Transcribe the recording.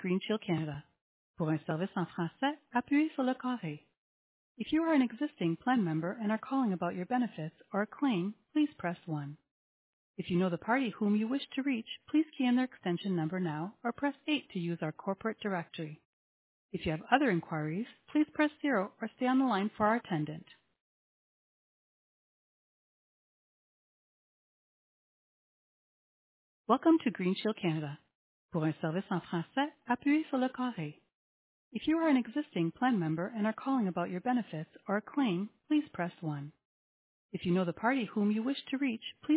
Green Shield Canada. Pour un service en français, appuyez sur le carré. If you are an existing plan member and are calling about your benefits or a claim, please press 1. If you know the party whom you wish to reach, please key in their extension number now or press 8 to use our corporate directory. If you have other inquiries, please press 0 or stay on the line for our attendant. Welcome to Green Shield Canada. Pour un service en français, appuyez sur le carré. If you are an existing plan member and are calling about your benefits or a claim, please press 1. If you know the party whom you wish to reach, please